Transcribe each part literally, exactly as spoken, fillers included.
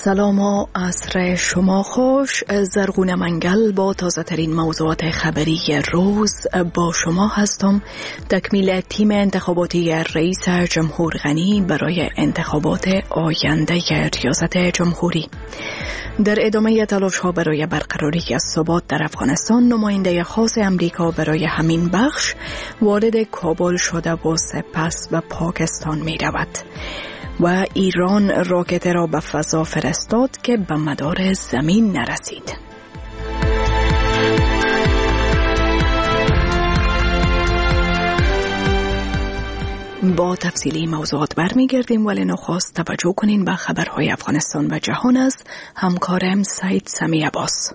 سلام و عصر شما خوش. زرغون منگل با تازه ترین موضوعات خبری روز با شما هستم. تکمیل تیم انتخاباتی رئیس جمهور غنی برای انتخابات آینده ریاست جمهوری. در ادامه تلاش ها برای برقراری ثبات در افغانستان، نماینده خاص امریکا برای همین بخش وارد کابل شده و سپس به پاکستان می رود. و ایران راکت را به فضا فرستاد که به مدار زمین نرسید. با تفصیلی موضوعات برمیگردیم، ولی نخست توجه کنین به خبرهای افغانستان و جهان از همکارم سعید سمی عباس.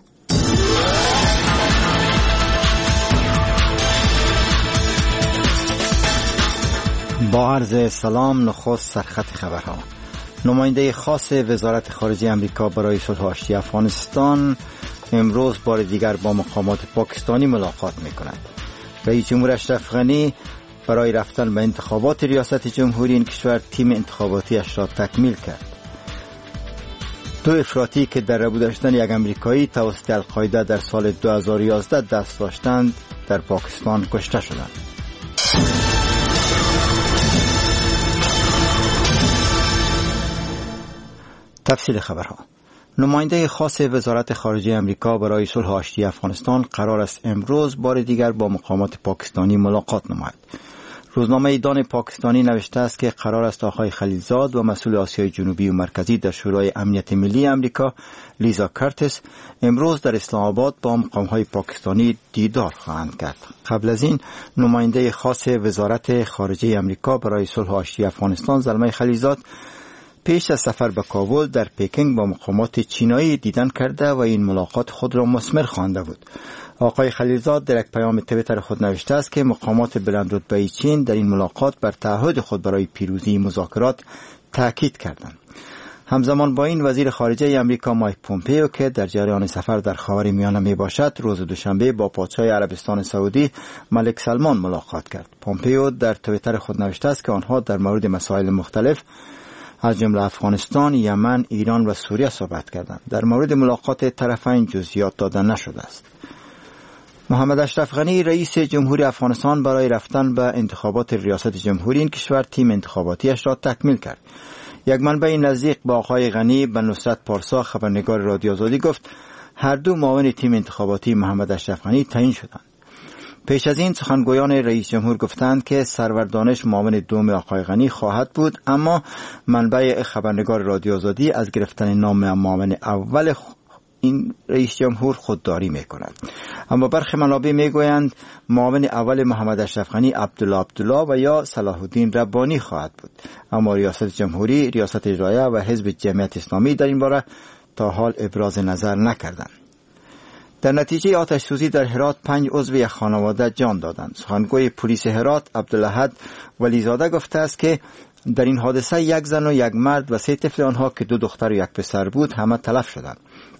با عرض سلام، نخست سرخط خبرها. نماینده خاص وزارت خارجه امریکا برای صلح و آشتی افغانستان امروز بار دیگر با مقامات پاکستانی ملاقات می‌کند. رئیس جمهور اشرف غنی برای رفتن به انتخابات ریاست جمهوری این کشور تیم انتخاباتیش را تکمیل کرد. دو افراطی که در ربوده شدن یک امریکایی توسط القاعده در سال دو هزار و یازده دست داشتند در پاکستان کشته شدند. تفصیل خبرها. نماینده خاص وزارت خارجه امریکا برای صلح و آشتی افغانستان قرار است امروز بار دیگر با مقامات پاکستانی ملاقات نماید. روزنامه دان پاکستانی نوشته است که قرار است آقای خلیلزاد و مسئول آسیای جنوبی و مرکزی در شورای امنیت ملی امریکا لیزا کارتس امروز در اسلام آباد با مقامهای پاکستانی دیدار خواهند کرد. قبل از این نماینده خاص وزارت خارجه امریکا برای صلح و آشتی افغانستان زلمه خلیلزاد پیش از سفر به کابل در پکینگ با مقامات چینایی دیدن کرده و این ملاقات خود را مثمر خوانده بود. آقای خلیلزاد در یک پیام توییتر خود نوشته است که مقامات بلندرتبه چین در این ملاقات بر تعهد خود برای پیروزی مذاکرات تاکید کردند. همزمان با این وزیر خارجه امریکا مایک پومپئو که در جریان سفر در خاورمیانه می باشد روز دوشنبه با پادشاه عربستان سعودی ملک سلمان ملاقات کرد. پومپئو در توییتر خود نوشته است که آنها در مورد مسائل مختلف از جمله افغانستان، یمن، ایران و سوریه صحبت کردند. در مورد ملاقات طرفین جزئیات داده نشده است. محمد اشرف غنی رئیس جمهوری افغانستان برای رفتن به انتخابات ریاست جمهوری این کشور تیم انتخاباتیش را تکمیل کرد. یک منبع نزدیک با آقای غنی به نصرت پارسا خبرنگار رادیو آزادی گفت هر دو معاون تیم انتخاباتی محمد اشرف غنی تعیین شدند. پیش از این سخنگویان رئیس جمهور گفتند که سرور دانش معاون دوم آقای غنی خواهد بود، اما منبع خبرنگار رادیو آزادی از گرفتن نام معاون اول این رئیس جمهور خودداری می‌کند. اما برخی منابع میگویند معاون اول محمد اشرف غنی عبدالله عبدالله و یا صلاح الدین ربانی خواهد بود. اما ریاست جمهوری، ریاست اجرایه و حزب جمعیت اسلامی در این باره تا حال ابراز نظر نکردند. در نتیجه آتش سوزی در هرات پنج عضو یک خانواده جان دادند. سخنگوی پلیس هرات عبدالاحد ولیزاده گفته است که در این حادثه یک زن و یک مرد و سه طفل آنها که دو دختر و یک پسر بود همه تلف شدند.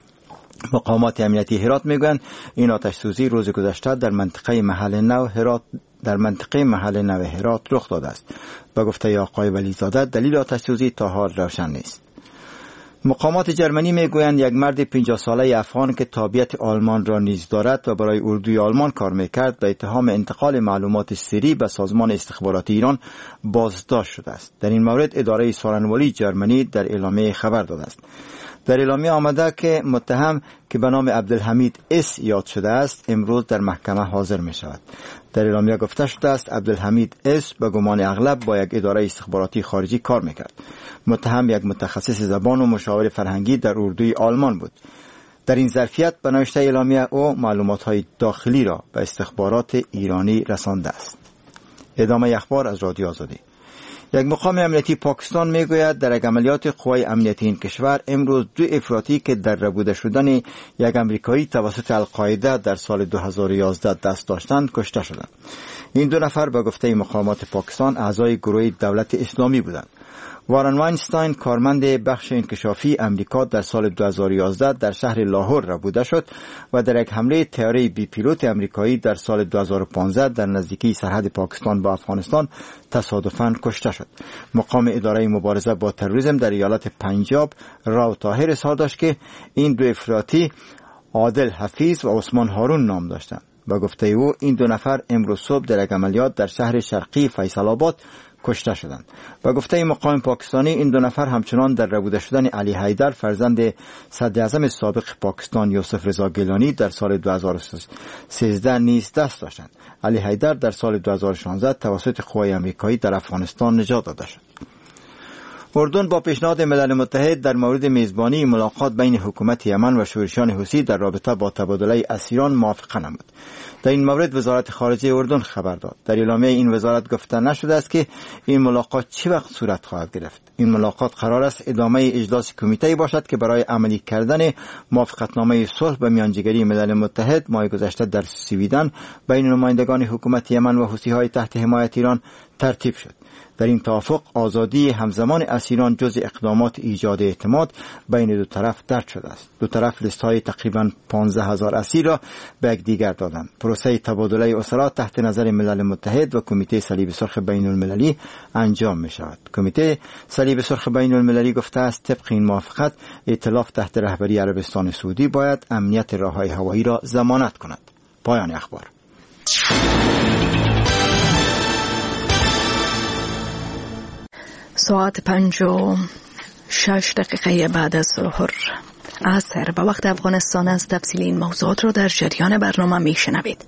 مقامات امنیتی هرات میگویند این آتش سوزی روز گذشته در منطقه محل نو هرات در منطقه محل نو هرات رخ داده است. با گفته آقای ولیزاده دلیل آتش سوزی تا حال روشن نیست. مقامات جرمنی میگویند یک مرد پنجاه ساله افغان که تابعیت آلمان را نیز دارد و برای اردوی آلمان کار میکرد به اتهام انتقال معلومات سری به سازمان استخباراتی ایران بازداشت شده است. در این مورد اداره سارنوالی جرمنی در اعلامیه خبر داده است. در اعلامیه آمده که متهم که به نام عبدالحمید اس یاد شده است امروز در محکمه حاضر می شود. در اعلامیه گفته شده است عبدالحمید اس به گمان اغلب با یک اداره استخباراتی خارجی کار میکرد. متهم یک متخصص زبان و مشاور فرهنگی در اردوی آلمان بود. در این ظرفیت به نوشته اعلامیه او معلومات‌های داخلی را به استخبارات ایرانی رسانده است. ادامه اخبار از رادیو آزادی. یک مقام امنیتی پاکستان میگوید در یک عملیات قوای امنیتی این کشور امروز دو افراطی که در ربوده شدن یک امریکایی توسط القاعده در سال دو هزار و یازده دست داشتند کشته شدند. این دو نفر به گفته مقامات پاکستان اعضای گروه دولت اسلامی بودند. وارن واینستاین کارمند بخش انکشافی امریکا در سال دو هزار و یازده در شهر لاهور ربوده شد و در یک حمله طیاره بی پیلوت امریکایی در سال دو هزار و پانزده در نزدیکی سرحد پاکستان با افغانستان تصادفاً کشته شد. مقام اداره مبارزه با تروریسم در ایالت پنجاب راو طاهر اظهار داشت که این دو افراطی عادل حفیظ و عثمان هارون نام داشتند. با گفته او این دو نفر امروز صبح در یک عملیات در شهر شرقی فیصل آباد کشته شدند. با گفته مقام پاکستانی این دو نفر همچنان در ربوده شدن علی حیدر فرزند صدر اعظم سابق پاکستان یوسف رضا گیلانی در سال دو هزار و سیزده نیز دست داشتند. علی حیدر در سال دو هزار و شانزده توسط قوای آمریکایی در افغانستان نجات داده شد. اردن با پیشنهاد ملل متحد در مورد میزبانی ملاقات بین حکومت یمن و شورشیان حوثی در رابطه با تبادله اسیران موافقه نمود. در این مورد وزارت خارجه اردن خبر داد. در اعلامیه این وزارت گفته نشده است که این ملاقات چه وقت صورت خواهد گرفت. این ملاقات قرار است ادامه اجلاس کمیته باشد که برای عملی کردن موافقتنامه صلح به میانجیگری ملل متحد ماه گذشته در سویدن بین نمایندگان حکومت یمن و حوثی‌های تحت حمایت ایران ترتیب شد. در این توافق آزادی همزمان اسیران جز اقدامات ایجاد اعتماد بین دو طرف درج شده است. دو طرف لیست‌های تقریباً پانزده هزار اسیر را به یکدیگر دادند. پروسه تبادله اسرا تحت نظر ملل متحد و کمیته صلیب سرخ بین المللی انجام می شود. کمیته صلیب سرخ بین المللی گفته است طبق این موافقت ائتلاف تحت رهبری عربستان سعودی باید امنیت راههای هوایی را ضمانت کند. پایان اخبار. ساعت پنج و شش دقیقه بعد از ظهر عصر به وقت افغانستان است. تفصیل این موضوعات را در جریان برنامه می شنوید.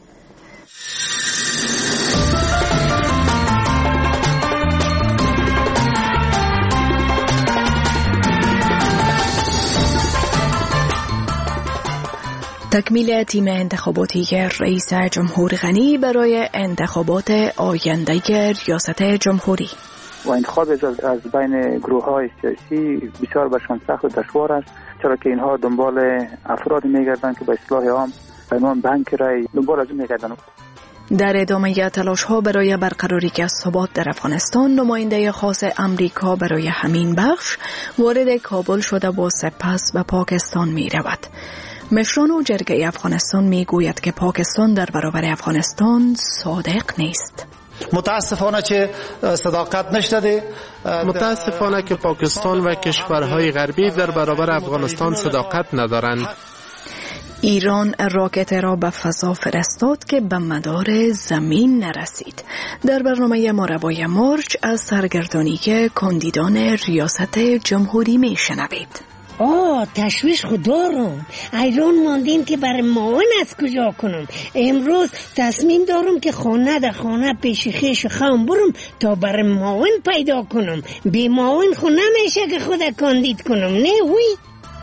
تکمیل تیم انتخاباتی رئیس جمهور غنی برای انتخابات آینده ریاست جمهوری و انتخاب از, از بین گروه های سیاسی بسیار برشان سخت و دشوار است، چرا که اینها دنبال افراد میگردند که به اصطلاح عام به عنوان بانک رای دنبال از اون میگردند. در ادامه تلاش ها برای برقراری ثبات در افغانستان، نماینده خاص امریکا برای همین بخش وارد کابل شده و سپس به پاکستان می رود. مشران و جرگه افغانستان می گوید که پاکستان در برابر افغانستان صادق نیست. متاسفانه که صداقت نشده، متاسفانه که پاکستان و کشورهای غربی در برابر افغانستان صداقت ندارند. ایران راکت را به فضا فرستاد که به مدار زمین نرسید. در برنامه ما روای مرج از سرگردانی کاندیدان ریاست جمهوری می شنوید. آه تشویش خود دارم. ایران ماندین که برای معاون از کجا کنم. امروز تصمیم دارم که خانه در خانه پیش خیش خام برم تا برای معاون پیدا کنم. بی معاون خود نمیشه که خود کاندید کنم. نه وی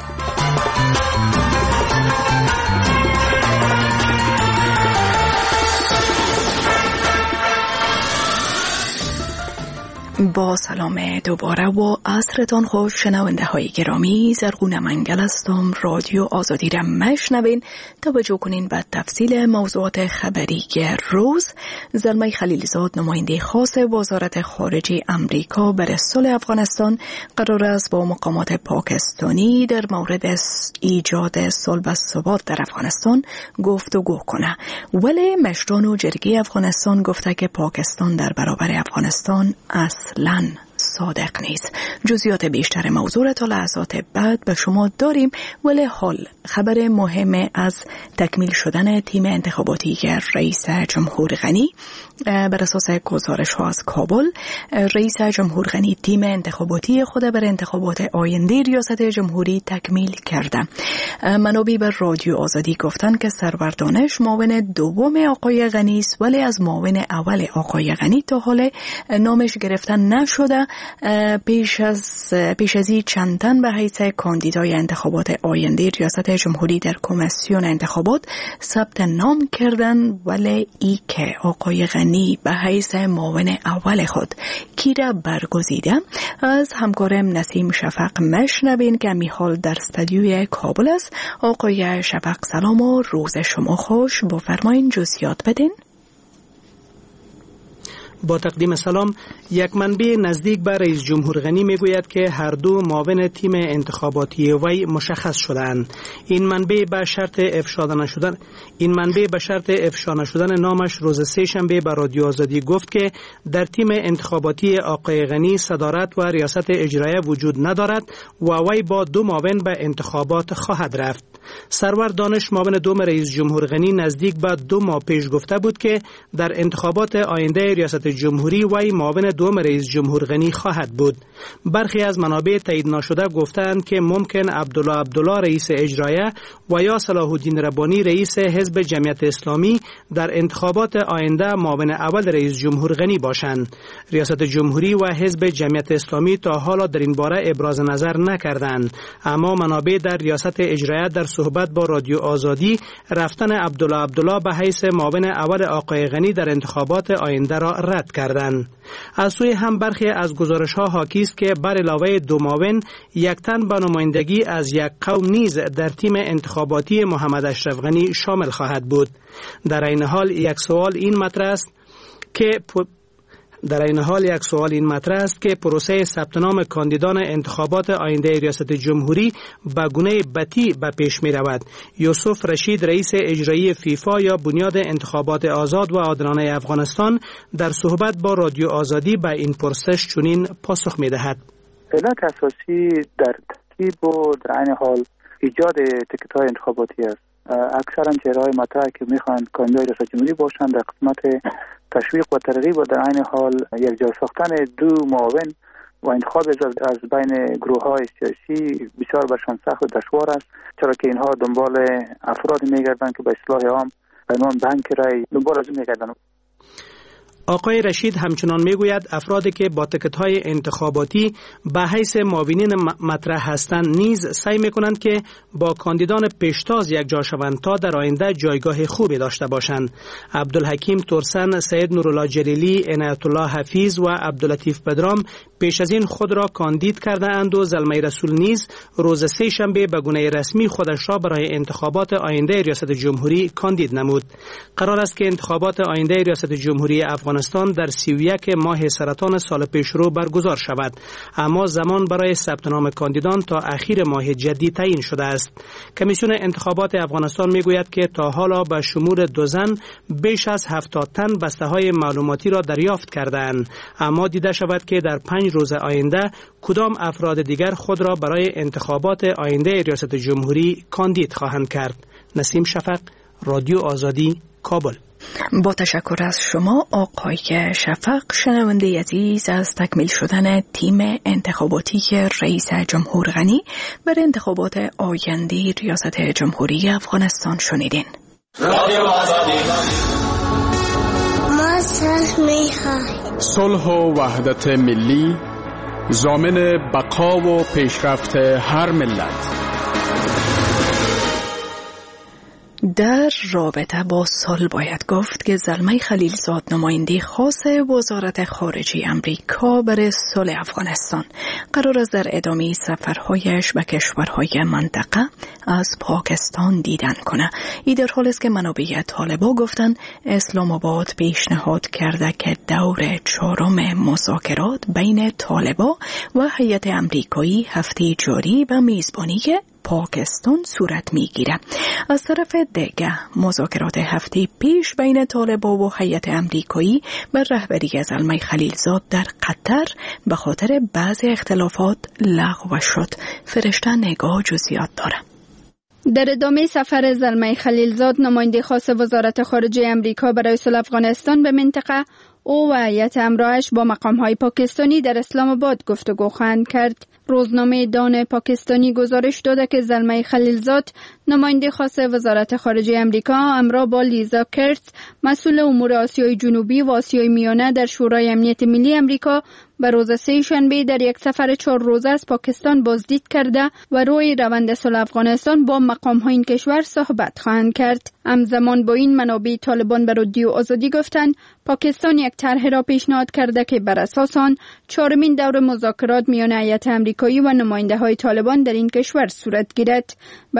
با سلام دوباره و عصرتان خوش شنونده های گرامی. زرغون منگل هستم. رادیو آزادی را مشنوین. توجه کنین به تفصیل موضوعات خبری روز. زلمه خلیلزاد نماینده خاص وزارت خارجه امریکا برای صلح افغانستان قرار است با مقامات پاکستانی در مورد ایجاد صلح و ثبات در افغانستان گفتگو کنه، ولی مشران و جرگه افغانستان گفته که پاکستان در برابر افغانستان اصلاً صادق نیست. جزئیات بیشتر موضوع تا لحظات بعد به شما داریم، ولی حال خبر مهم از تکمیل شدن تیم انتخاباتی رئیس جمهور غنی. بر اساس گزارش ها از کابل، رئیس جمهور غنی تیم انتخاباتی خود بر انتخابات آینده ریاست جمهوری تکمیل کرده. منابع بر رادیو آزادی گفتند که سرور دانش معاون دوم آقای غنی است، ولی از معاون اول آقای غنی تا حال نامش گرفتن نشده. پیش از پیش از این چند تن به حیث کاندیدای انتخابات آینده ریاست جمهوری در کمیسیون انتخابات ثبت نام کردن، ولی ای که آقای غنی به حیث معاون اول خود کی را برگزیده، از همکارم نسیم شفق مشنوین که میحال در استودیوی کابل است. آقای شفق سلام و روز شما خوش. با فرمایین جزئیات بدین. با تقدیم سلام، یک منبع نزدیک به رئیس جمهور غنی میگوید که هر دو معاون تیم انتخاباتی وی مشخص شدند. این منبع به شرط افشا نشدن این منبع به شرط افشا نشدن نامش روز سه شنبه به رادیو آزادی گفت که در تیم انتخاباتی آقای غنی صدارت و ریاست اجرایه وجود ندارد و وی با دو معاون به انتخابات خواهد رفت. سرور دانش معاون دوم رئیس جمهور غنی نزدیک به دو ماه پیش گفته بود که در انتخابات آینده ریاست جمهوری وی معاون دوم رئیس جمهور غنی خواهد بود. برخی از منابع تایید نشده گفتند که ممکن عبدالله عبدالله رئیس اجرایه و یا صلاح الدین ربانی رئیس حزب جمعیت اسلامی در انتخابات آینده معاون اول رئیس جمهور غنی باشند. ریاست جمهوری و حزب جمعیت اسلامی تا حالا در این باره ابراز نظر نکردند، اما منابع در ریاست اجرایه در صحبت با رادیو آزادی رفتن عبدالله عبدالله به حیث معاون اول آقای غنی در انتخابات آینده را رد کردند. از سوی هم برخی از گزارش ها حاکی است که بر علاوه دو معاون یک تن به نمایندگی از یک قوم نیز در تیم انتخاباتی محمد اشرف غنی شامل خواهد بود. در این حال یک سوال این مطرح است که در این حال یک سوال این مطرح است که پروسه ثبت نام کاندیدان انتخابات آینده ریاست جمهوری به گونه بطیء به پیش می رود. یوسف رشید رئیس اجرایی فیفا یا بنیاد انتخابات آزاد و عادلانه افغانستان در صحبت با رادیو آزادی به این پرسش چنین پاسخ می دهد. علت اساسی در ترتیب و در عین حال ایجاد تیکت های انتخاباتی است. اکثرا چهره‌های مطرح که میخوان کاندیدای ریاست جمهوری باشند در قسمت تشویق و ترغیب و در عین حال یک جا ساختن دو معاون و انتخاب از بین گروه‌های سیاسی بسیار برشان سخت و دشوار است، چرا که اینها دنبال افرادی میگردند که به اصطلاح عام به عنوان بانک رای دنبال از میگردند. آقای رشید همچنان میگوید افرادی که با تیکت‌های انتخاباتی به حیث معاونین مطرح هستند نیز سعی میکنند که با کاندیدان پیشتاز یک جا شوند تا در آینده جایگاه خوبی داشته باشند. عبدالحکیم ترسن، سید نورالله جلیلی، عنایت الله حفیظ و عبداللطیف پدرام پیش از این خود را کاندید کرده اند و زلمه رسول نیز روز سه شنبه به گونه رسمی خودش را برای انتخابات آینده ریاست جمهوری کاندید نمود. قرار است که انتخابات آینده ریاست جمهوری افغانستان در سی و یک ماه سرطان سال پیشرو برگزار شود، اما زمان برای ثبت نام کاندیدان تا اخیر ماه جدی تعیین شده است. کمیسیون انتخابات افغانستان میگوید که تا حالا به شمول دو زن بیش از هفتاد تن بسته های معلوماتی را دریافت کردند، اما دیده شود که در پنج روز آینده کدام افراد دیگر خود را برای انتخابات آینده ریاست جمهوری کاندید خواهند کرد. نسیم شفق، رادیو آزادی، کابل. با تشکر از شما آقای شفق. شنونده عزیز، از تکمیل شدن تیم انتخاباتی رئیس جمهور غنی برای انتخابات آینده ریاست جمهوری افغانستان شنیدین. رادیو آزادی. ما صلح می‌خواهیم. صلح و وحدت ملی ضامن بقا و پیشرفت هر ملت. در رابطه با سال باید گفت که زلمه خلیلزاد، نماینده خاص وزارت خارجه امریکا برای صلح افغانستان، قرار است در ادامه سفرهایش به کشورهای منطقه از پاکستان دیدن کنه. این در حالی است که منابع طالبان گفتند اسلام آباد پیشنهاد کرده که دور چهارم مذاکرات بین طالبان و هیئت امریکایی هفته جاری به میزبانی پاکستان صورت میگیره. از طرف دیگه مذاکرات هفته پیش بین طالبان و هیئت امریکایی بر رهبری زلمه خلیلزاد در قطر به خاطر بعضی اختلافات لغو شد. فرشته نگاه جزئیات داره. در ادامه سفر زلمه خلیلزاد، نماینده خاص وزارت خارجه امریکا برای صلح افغانستان به منطقه، او و هیئت همراهش با مقام‌های پاکستانی در اسلام آباد گفتگو خواهند کرد. روزنامه دان پاکستانی گزارش داده که زلمه خلیلزاد، نماینده خاص وزارت خارجه امریکا، همراه با لیزا کرتز، مسئول امور آسیای جنوبی و آسیای میانه در شورای امنیت ملی امریکا، به روز سه شنبه در یک سفر چهار روزه از پاکستان بازدید کرده و روی روند صلح افغانستان با مقام‌های این کشور صحبت خواهند کرد. همزمان با این منابع طالبان به رادیو آزادی گفتند پاکستان یک طرح را پیشنهاد کرده که بر اساس آن چهارمین دور مذاکرات میان هیئت امریکایی و نماینده‌های طالبان در این کشور صورت گیرد. به گفته این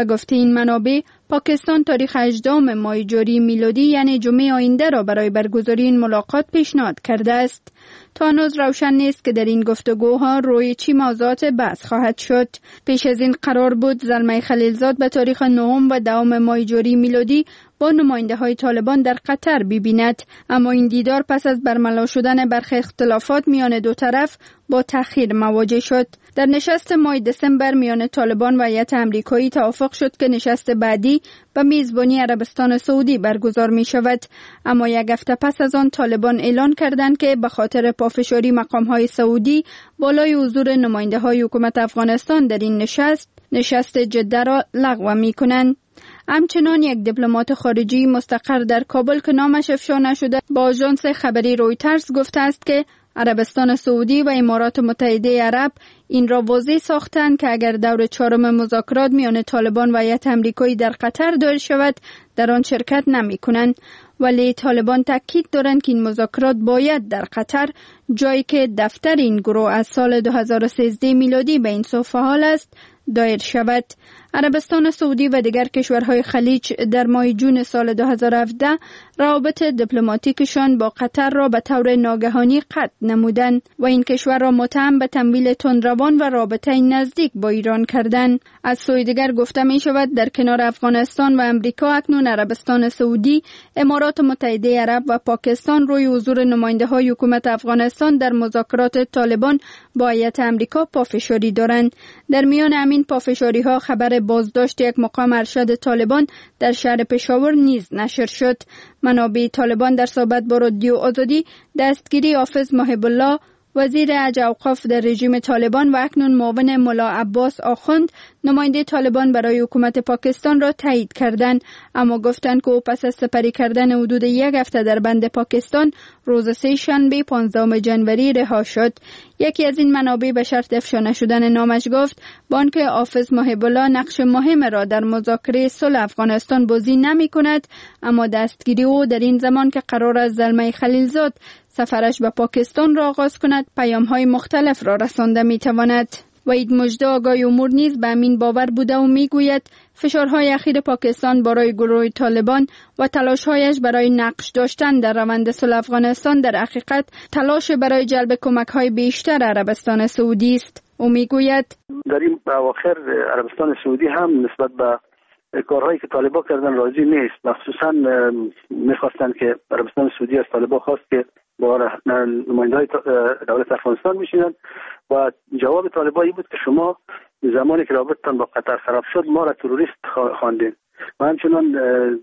این منابع پاکستان تاریخ هجدهم ماه جاری میلادی یعنی جمعه آینده را برای برگزاری این ملاقات پیشنهاد کرده است. تا هنوز روشن نیست که در این گفتگوها روی چی موضوعات بحث خواهد شد. پیش از این قرار بود زلمه خلیلزاد به تاریخ نهم و دهم ماه جاری میلادی با نماینده های طالبان در قطر ببیند، اما این دیدار پس از برملا شدن برخی اختلافات میان دو طرف با تأخیر مواجه شد. در نشست ماه دسامبر میان طالبان و هیئت آمریکایی توافق شد که نشست بعدی به میزبانی عربستان سعودی برگزار می شود، اما یک هفته پس از آن طالبان اعلان کردند که به خاطر پافشاری مقام های سعودی بالای حضور نماینده های حکومت افغانستان در این نشست نشست جده را لغو می کنند. همچنان یک دیپلمات خارجی مستقر در کابل که نامش افشا نشده با آژانس خبری رویترز گفته است که عربستان سعودی و امارات متحده عرب این را واضح ساختند که اگر دور چهارم مذاکرات میان طالبان و هیئت آمریکایی در قطر دایر شود در آن شرکت نمی کنند، ولی طالبان تاکید دارند که این مذاکرات باید در قطر، جایی که دفتر این گروه از سال دو هزار و سیزده میلادی به این سو فعال است، دایر شود. عربستان سعودی و دیگر کشورهای خلیج در ماه جون سال دو هزار و هفده روابط دیپلماتیکشان با قطر را به طور ناگهانی قطع نمودند و این کشور را متهم به تمویل تندروان و رابطه نزدیک با ایران کردند. از سوی دیگر گفته می شود در کنار افغانستان و امریکا اکنون عربستان سعودی، امارات متحده عرب و پاکستان روی حضور نماینده های حکومت افغانستان در مذاکرات طالبان با هیئت آمریکا پافشاری دارند. در میان همین پافشاری ها خبر بازداشت یک مقام ارشد طالبان در شهر پشاور نیز نشر شد. منابع طالبان در صحبت با رادیو آزادی دستگیری حافظ محب الله، وزیر حج اوقاف در رژیم طالبان و اکنون معاون ملا عباس آخوند، نماینده طالبان برای حکومت پاکستان را تایید کردند، اما گفتند که او پس از سپری کردن حدود یک هفته در بند پاکستان روز سه شنبه پانزدهم ژانویه رها شد. یکی از این منابع به شرط افشا نشدن نامش گفت بانک حافظ محب الله نقش مهم را در مذاکره صلح افغانستان بازی نمی کند، اما دستگیری او در این زمان که قرار است زلمه خلیلزاد سفرش به پاکستان را آغاز کند پیام‌های مختلف را رسانده می‌تواند. وحید مژده آگاه امور نیز به همین باور بوده و میگوید فشارهای اخیر پاکستان برای گروه طالبان و تلاش‌هایش برای نقش داشتن در روند صلح افغانستان در حقیقت تلاش برای جلب کمک‌های بیشتر عربستان سعودی است. او میگوید در این اواخر عربستان سعودی هم نسبت به کارهایی که طالبان کردن راضی نیست، مخصوصا میخواستن که عربستان سعودی از طالبان خواست که با نماینده‌های دولت افغانستان میشینند و جواب طالبان بود که شما زمانی که رابطتان با قطر خراب شد ما را تروریست خواندین و همچنان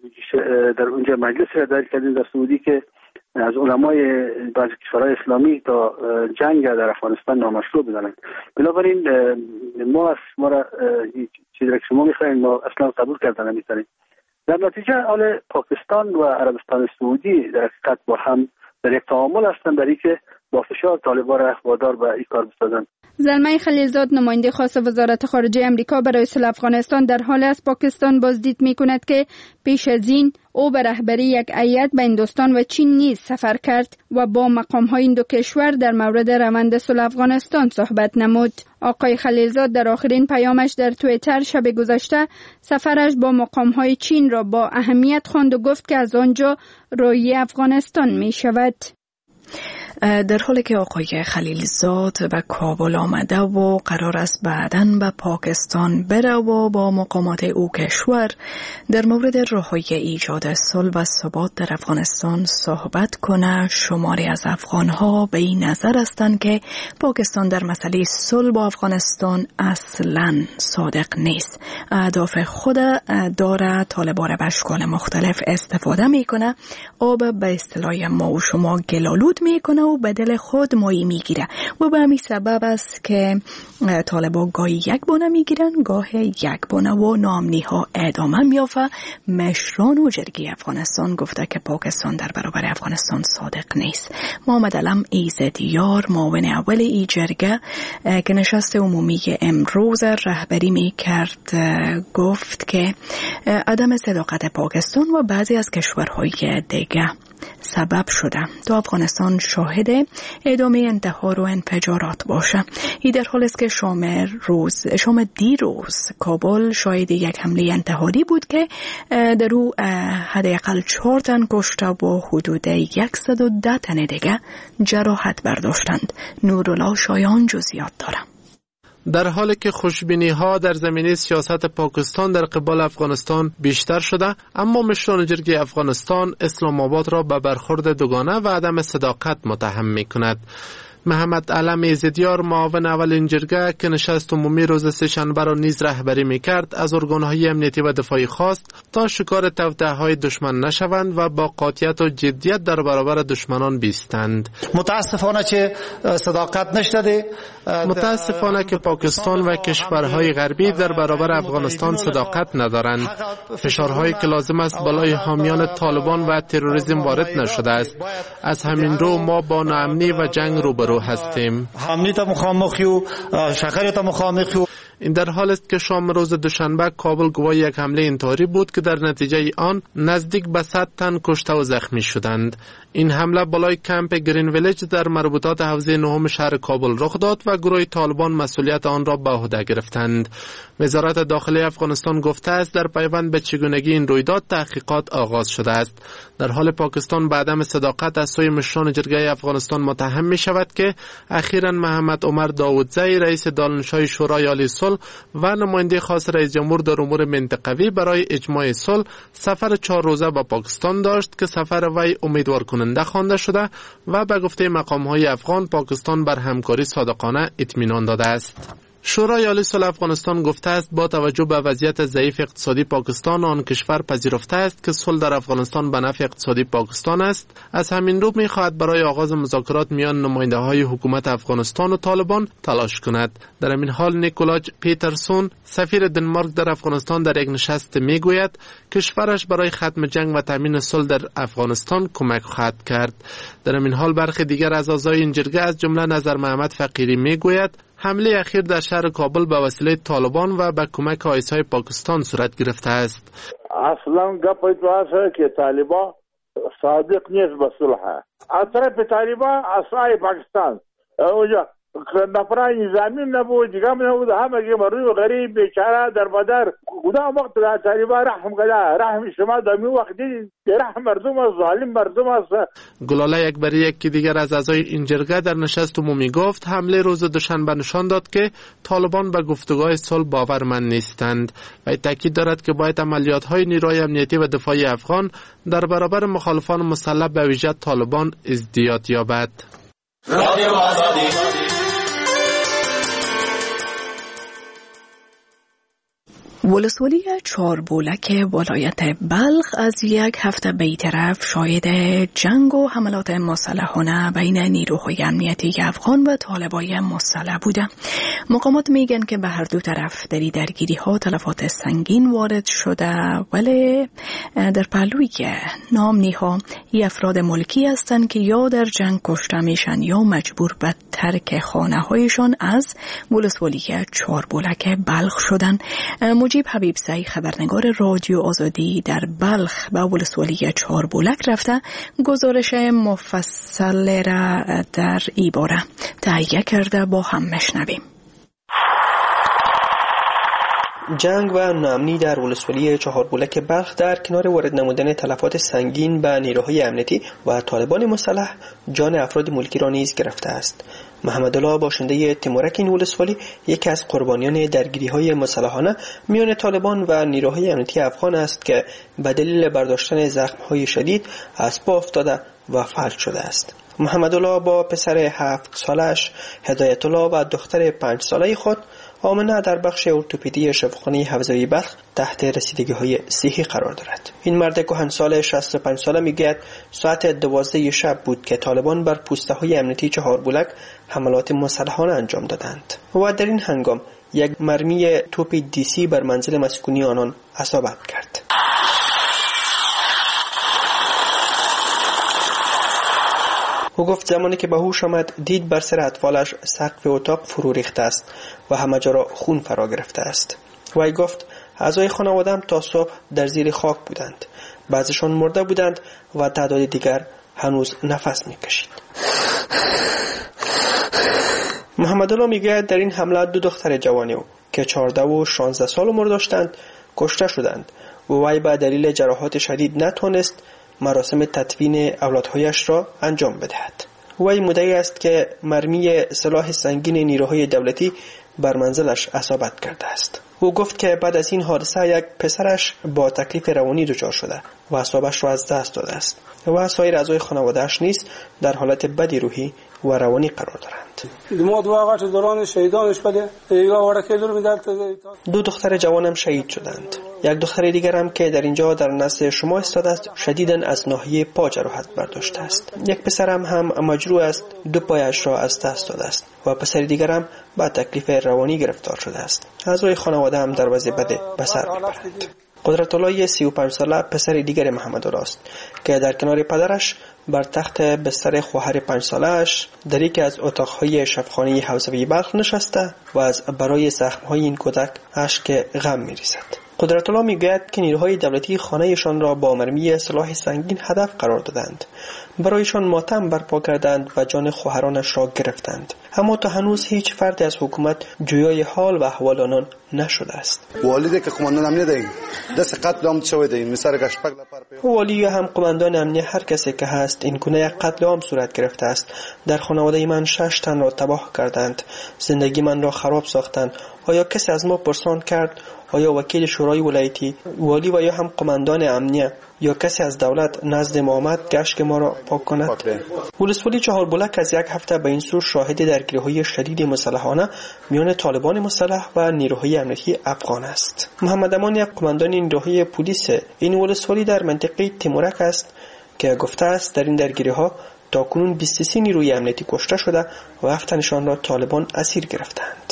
در اونجا مجلس را دایر کردین در سعودی که از علمای بعضی کشورهای اسلامی تا جنگ در افغانستان نامشروع بدانند. بنابراین ما ما را چیزی که شما میخواین ما اصلا قبول کردن نمیتونیم. در نتیجه حال پاکستان و عربستان سعودی در حقیقت با هم در یک تعامل هستند برای که با فشار طالبان را وادار به این کار بسازند. زلمه خلیلزاد نماینده خاص وزارت خارجه امریکا برای صلح افغانستان در حال است پاکستان بازدید می‌کند که پیش از این او به رهبری یک هیئت به هندوستان و چین نیز سفر کرد و با مقام‌های این دو کشور در مورد روند صلح افغانستان صحبت نمود. آقای خلیلزاد در آخرین پیامش در توییتر شب گذشته سفرش با مقام‌های چین را با اهمیت خواند و گفت که از آنجا رویه افغانستان می‌شود. در حالی که آقای خلیلزاد به کابل آمده و قرار است بعداً به پاکستان بره و با مقامات او کشور در مورد راه‌های ایجاد صلح و ثبات در افغانستان صحبت کنه، شماری از افغان‌ها به این نظر هستند که پاکستان در مسئله صلح با افغانستان اصلاً صادق نیست. اهداف خود داره، طالبان به اشکال مختلف استفاده میکنه، آب به اصطلاح ما و شما گلالود میکنه و به دل خود مایی میگیره و به همین سبب است که طالبان گاهی یک بانه میگیرن گاه یک بانه و ناامنی ها ادامه میافته. مشران و جرگی افغانستان گفته که پاکستان در برابر افغانستان صادق نیست. محمد علم ایزدیار معاون اول ای جرگه که نشست عمومی امروز رهبری میکرد گفت که عدم صداقت پاکستان و بعضی از کشورهای دیگه سبب شده تا افغانستان شاهد ادامه انتحار و انفجارات باشه. این در حال است که شام روز شام دیروز کابل شاهد یک حمله انتحاری بود که در او حداقل چهار تن کشته و حدود صد و ده تن دیگه جراحت برداشتند. نورالله شایان جزئیات داره. در حالی که خوشبینی ها در زمینه سیاست پاکستان در قبال افغانستان بیشتر شده، اما مشران جرگه افغانستان اسلام آباد را به برخورد دوگانه و عدم صداقت متهم می کند. محمد علم ایزدیار معاون اولین جرگه که نشست عمومی روز سه‌شنبه را نیز رهبری می‌کرد، از ارگان‌های امنیتی و دفاعی خواست تا شکار توطئه‌های دشمن نشوند و با قاطعیت و جدیت در برابر دشمنان بیستند. متاسفانه که صداقت نشده، متاسفانه که پاکستان و کشورهای غربی در برابر افغانستان صداقت ندارند. فشارهایی که لازم است بالای حامیان طالبان و تروریسم وارد نشده است. از همین رو ما با ناامنی و جنگ روبرو هستیم. امنیت مخامخی و شکریت مخامخی. این در حال است که شام روز دوشنبه کابل گواه یک حمله انتحاری بود که در نتیجه آن نزدیک به صد تن کشته و زخمی شدند. این حمله بالای کمپ گرین ویلیج در مربوطات حوزه نهم شهر کابل رخ داد و گروه طالبان مسئولیت آن را به عهده گرفتند. وزارت داخلی افغانستان گفته است در پیوند به چگونگی این رویداد تحقیقات آغاز شده است. در حال پاکستان به عدم صداقت از سوی مشران جرگه افغانستان متهم می شود که اخیراً محمد عمر داودزی رئیس دانشگاه شورای عالی صلح و نماینده خاص رئیس جمهور در امور منطقوی برای اجماع صلح سفر چهار روزه به پاکستان داشت که سفر وی امیدوار کننده خوانده شده و به گفته مقام‌های افغان پاکستان بر همکاری صادقانه اطمینان داده است. شورای عالی صلح افغانستان گفته است با توجه به وضعیت ضعیف اقتصادی پاکستان، آن کشور پذیرفته است که صلح در افغانستان به نفع اقتصادی پاکستان است. از همین رو می‌خواهد برای آغاز مذاکرات میان نماینده‌های حکومت افغانستان و طالبان تلاش کند. در این حال نیکولاج پیترسون سفیر دنمارک در افغانستان در یک نشست میگوید کشورش برای ختم جنگ و تامین صلح در افغانستان کمک خواهد کرد. در این حال برخی دیگر از اعضای این جرگه از جمله نظر محمد فقیری میگوید حمله اخیر در شهر کابل به وسیله طالبان و به کمک آیسای پاکستان صورت گرفته است. اصلا گپ تو است که طالبان صادق نیست به صلح. از طرف طالبان اسرای پاکستان اونجا نفرای نظامی نبود، دیگه نبود، همه که مروی غریب بیچاره در بدر خدا وقت طالبان رحم کلا رحم شما دمی وقت دی رحم مردم از ظالم مردم است. گلاله اکبری یکی دیگر از اعضای این جرگه در نشست عمومی گفت حمله روز دوشنبه نشان داد که طالبان به گفتگوهای صلح باورمند نیستند و تاکید دارد که باید عملیات‌های نیروهای امنیتی و دفاعی افغان در برابر مخالفان مسلح به ویژه طالبان ازدیاد یابد. رادیو آزادی. ولسوالی چهاربولک ولایت بلخ از یک هفته بی‌طرف شاهد جنگ و حملات مسلحانه بین نیروهای امنیتی افغان و طالبای مسلح بوده. مقامات میگن که به هر دو طرف در این درگیری ها تلفات سنگین وارد شده، ولی در پهلوی که نامنی ها ای افراد ملکی هستند که یا در جنگ کشته میشن یا مجبور به ترک خانه هایشان از ولسوالی چهاربولک بلخ شدن. مجیب حبیب سعی خبرنگار رادیو آزادی در بلخ به ولسوالی چهاربولک رفته گزارش مفصل را در ای باره تهیه کرده، با هم مشنویم. جنگ و ناامنی در ولسوالی چهاربولک بلخ در کنار وارد نمودن تلفات سنگین به نیروهای امنیتی و طالبان مسلح جان افراد ملکی را نیز گرفته است. محمد الله باشنده تیمورک این ولسوالی یکی از قربانیان درگیری‌های مسلحانه میان طالبان و نیروهای امنیتی افغان است که به دلیل برداشتن زخم‌های شدید از پا افتاده و فلج شده است. محمد الله با پسر هفت سالش هدایت الله و دختر پنج ساله خود آمنه در بخش ارتوپدی شفاخانه حوزوی بلخ تحت رسیدگی‌های صحی قرار دارد. این مرد کهنسال شصت و پنج ساله میگوید ساعت دوازده شب بود که طالبان بر پوسته‌های امنیتی چهاربولک حملات مسلحانه انجام دادند و در این هنگام یک مرمی توپ دیسی بر منزل مسکونی آنان اصابت کرد. او گفت زمانی که به هوش آمد دید بر سر اطفالش سقف اتاق فرو ریخته است و همه جا را خون فرا گرفته است. وی گفت اعضای خانواده‌ام تا صبح در زیر خاک بودند. بعضشان مرده بودند و تعداد دیگر هنوز نفس میکشید. محمد الله میگوید در این حمله دو دختر جوانی که چهارده و شانزده سال عمر داشتند کشته شدند و وی به دلیل جراحات شدید نتوانست مراسم تدفین اولادهایش را انجام بدهد. وی مدعی است که مرمی سلاح سنگین نیروهای دولتی بر منزلش اصابت کرده است. او گفت که بعد از این حادثه یک پسرش با تکلیف روانی دچار شده و اعصابش را از دست داده است و سایر اعضای خانواده‌اش نیز در حالت بدی روحی و روانی قرار دارند. دو دختر جوانم شهید شدند. یک دختر دیگر هم که در اینجا در نزد شما ایستاده است شدیداً از ناحیه پا جراحت برداشته است. یک پسرم هم مجروح است، دو پایش را از دست داده است و پسر دیگر هم با تکلیف روانی گرفتار شده است. اعضای خانواده هم در وضع بد به سر میبرند. قدرت الله سی و پنج ساله پسر دیگر محمد الله است که در کنار پدرش بر تخت بستر خواهر پنج ساله‌اش در یکی از اتاق‌های شفاخانه حوزوی بلخ نشسته و از برای زخم‌های این کودک اشک غم می‌ریزد. قدرت الله میگوید که نیروهای دولتی خانه‌شان را با مرمی سلاح سنگین هدف قرار دادند. برایشان ماتم برپا کردند و جان خواهرانش را گرفتند. اما تا هنوز هیچ فردی از حکومت جویای حال و احوال آنان نشده است. والی که قماندان امنیه دهیم دست قتل عام شده دهیم مثل گشتپک لپاره والی هم قماندان امنیه هر کسی که هست این گونه یک قتل عام صورت گرفته است. در خانواده من شش تن را تباه کردند، زندگی من را خراب ساختند. آیا کسی از ما پرسان کرد؟ آیا وکیل شورای ولایتی، والی و یا هم قماندان امنیه یا کسی از دولت نزد ما آمد گشت ما را پاک کند؟ ولسوالی چهاربلک از یک هفته به این سو شاهد درگیری‌های شدید مسلحانه میان طالبان مسلح و نیروهای امنیتی افغان است. محمد امان یک قماندان نیروهای پلیس این ولسوالی در منطقه تیمورک است که گفته است در این درگیری‌ها تاکنون بیست و سه نیروی امنیتی کشته شده و هفت تنشان را طالبان اسیر گرفتند.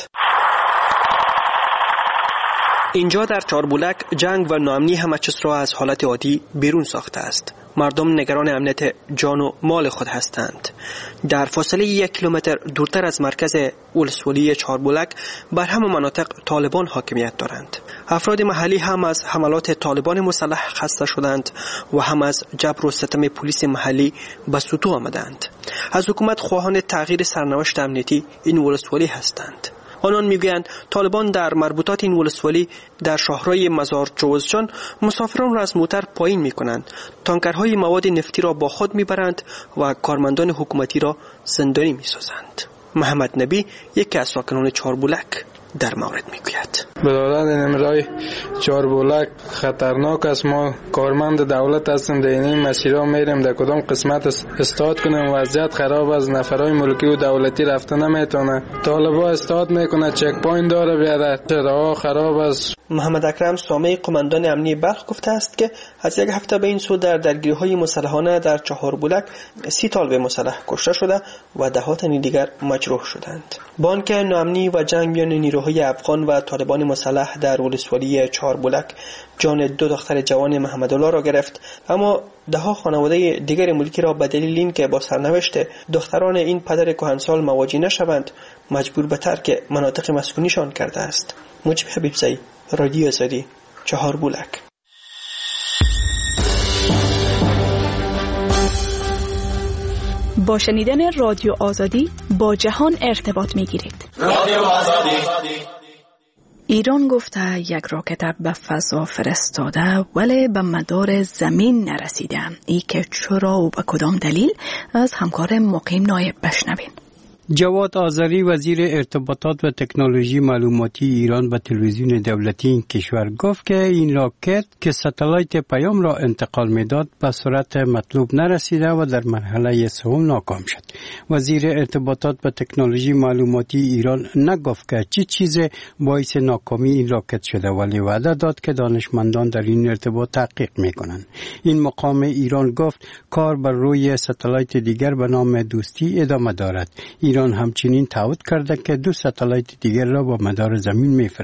اینجا در چهاربلک جنگ و ناامنی همه چیز را از حالت عادی بیرون ساخته است. مردم نگران امنیت جان و مال خود هستند. در فاصله یک کیلومتر دورتر از مرکز ولسوالی چهاربلک بر همه مناطق طالبان حاکمیت دارند. افراد محلی هم از حملات طالبان مسلح خسته شدند و هم از جبر و ستم پلیس محلی به سطوح آمدند. از حکومت خواهان تغییر سرنوشت امنیتی این ولسوالی هستند. آنان میگویند طالبان در مربوطات این ولسوالی در شهرهای مزار جوزجان مسافران را از موتر پایین میکنند، تانکرهای مواد نفتی را با خود میبرند و کارمندان حکومتی را زندانی میسازند. محمد نبی یکی از ساکنان چهاربلک در مورد میگوید. بدادن نمرای چهاربلک خطرناک است. ما کارمند دولت هستیم، در این مسیرها میریم در کدام قسمت استاد کنیم وضعیت خراب است. نفرای ملکی و دولتی رفته نمیتونه، طالبا استاد میکنه، چک پوینت داره بیاره، راه خراب است. محمد اکرم سامه قماندان امنی بلخ گفته است که از یک هفته به این سو در درگیری‌های مسلحانه در چهاربلک سی طالب مسلح کشته شده و ده تن دیگر مجروح شدند. بانک ناامنی و جنگ میان نیروهای افغان و طالبان مسلح در ولسوالی چهاربلک جان دو دختر جوان محمد الله را گرفت، اما ده ها خانواده دیگر ملکی را به دلیل اینکه با سرنوشت دختران این پدر کهنسال مواجه نشوند مجبور به ترک مناطق مسکونیشان کرده است. مجیب حبیبزی، رادیو آزادی، چهاربلک. با شنیدن رادیو آزادی با جهان ارتباط میگیرید. رادیو آزادی. ایران گفته یک راکت به فضا فرستاده ولی به مدار زمین نرسیده. ای که چرا و به کدام دلیل از همکار مقیم نایب بشنوین. جواد آذری وزیر ارتباطات و تکنولوژی معلوماتی ایران به تلویزیون دولتی این کشور گفت که این راکت که ستلایت پیام را انتقال میداد به سرعت مطلوب نرسیده و در مرحله سوم ناکام شد. وزیر ارتباطات و تکنولوژی معلوماتی ایران نگفت که چه چیز باعث ناکامی این راکت شده، ولی وعده داد که دانشمندان در این ارتباط تحقیق میکنند. این مقام ایران گفت کار بر روی ستلایت دیگر به نام دوستی ادامه دارد. ایران همچنین تعهد کرده که دو ستلایت دیگر را با مدار زمین میفرستد.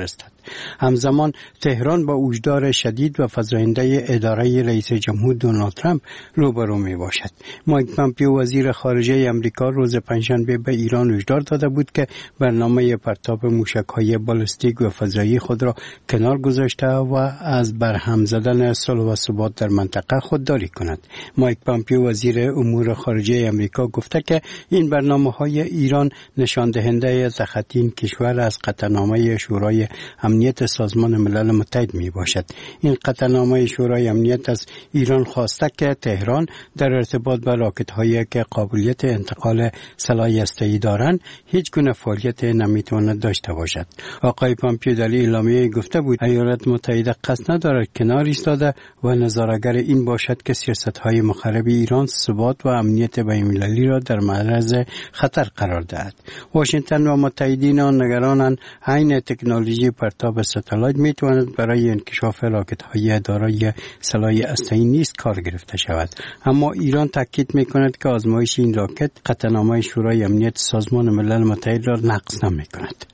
همزمان تهران با هشدار شدید و فزاینده اداره رئیس جمهور دونالد ترامپ روبرو می باشد. مایک پامپیو وزیر خارجه آمریکا روز پنجشنبه به ایران هشدار داده بود که برنامه پرتاب موشک‌های بالستیک و فضایی خود را کنار گذاشته و از برهم زدن صلح و ثبات در منطقه خودداری کند. مایک پامپیو وزیر امور خارجه آمریکا گفته که این برنامه‌های ایران نشان دهنده تخطی این کشور از قطعنامه شورای امنیت سازمان ملل متحد می باشد. این قطعنامه شورای امنیت از ایران خواسته که تهران در ارتباط با راکت‌هایی که قابلیت انتقال سلاح هسته‌ای دارند هیچ گونه فعالیت نمیتواند داشته باشد. آقای پامپیو در اعلامیه گفته بود ایالات متحده قصد ندارد کنار ایستاده و نظاره‌گر این باشد که سیاست‌های مخرب ایران ثبات و امنیت بین‌المللی را در معرض خطر قرار دهد. واشنگتن و متحدین آن نگرانند عین تکنولوژی پرتاب ستالایت میتواند برای انکشاف راکت‌های دارای سلاح هسته‌ای نیز کار گرفته شود. اما ایران تاکید می‌کند که آزمایش این راکت قطعنامه شورای امنیت سازمان ملل متحد را نقض نمی‌کند.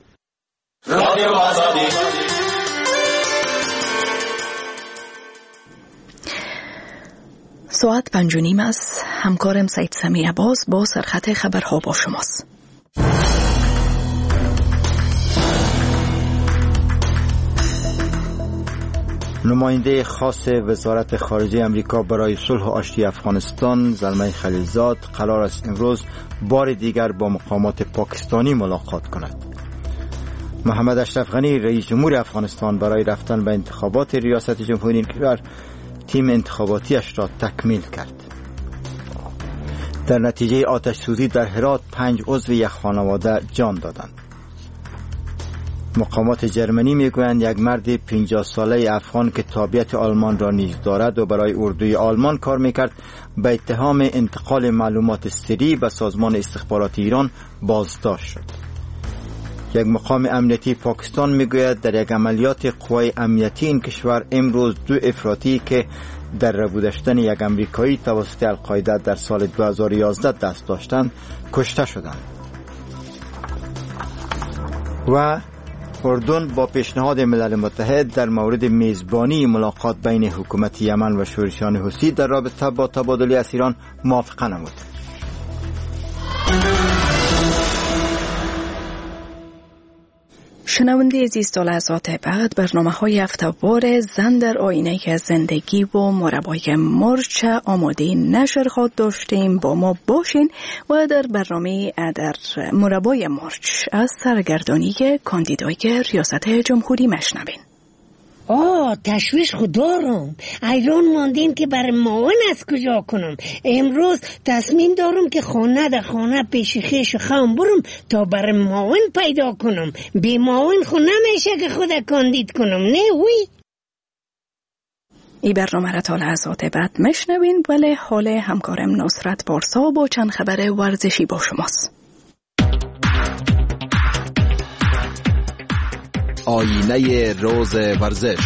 ساعت پنج و نیم است. همکارم سید سمی عباس با سرخط خبرها با شماست. نماینده خاص وزارت خارجه امریکا برای صلح و آشتی افغانستان زلمه خلیلزاد قرار است امروز بار دیگر با مقامات پاکستانی ملاقات کند. محمد اشرف غنی رئیس جمهور افغانستان برای رفتن به انتخابات ریاست جمهوری این کشور تیم انتخاباتیش را تکمیل کرد. در نتیجه آتش سوزی در هرات پنج عضو یک خانواده جان دادند. مقامات جرمنی میگویند یک مرد پنجاه ساله افغان که تابعیت آلمان را نیز دارد و برای اردوی آلمان کار میکرد به اتهام انتقال معلومات سری به سازمان استخبارات ایران بازداشت شد. یک مقام امنیتی پاکستان میگوید در یک عملیات قوای امنیتی این کشور امروز دو افراطی که در ربودشتن یک امریکایی توسط القاعده در سال دو هزار و یازده دست داشتند کشته شدند. و اردن با پیشنهاد ملل متحد در مورد میزبانی ملاقات بین حکومت یمن و شورشیان حوثی در رابطه با تبادل اسیران موافقه نمود. شنونده عزیز، تا لحظات بعد برنامه های هفته‌وار زن در آینه زندگی و مربای مرچ آماده نشر خود داشتیم. با ما باشین و در برنامه در مربای مرچ از سرگردانی کاندیدای ریاست جمهوری مشنوین. آه تشویش خود دارم. ایران ماندیم که برای معاون از کجا کنم. امروز تصمیم دارم که خانه در خانه پیش خیش خام برم تا برای معاون پیدا کنم. بی معاون خود نمیشه که خود کاندید کنم. نه وی این برنامه را تا لحظات بعد مشنوین، ولی حال همکارم نصرت بارسا با چند خبر ورزشی با شماست. آینه روز ورزش.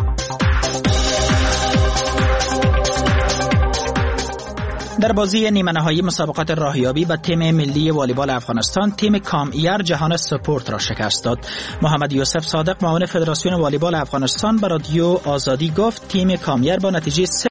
در بازی نیمه نهایی مسابقات راهیابی به تیم ملی والیبال افغانستان، تیم کام‌ایر جهان سپورت را شکست داد. محمد یوسف صادق معاون فدراسیون والیبال افغانستان به رادیو آزادی گفت تیم کام‌ایر با نتیجه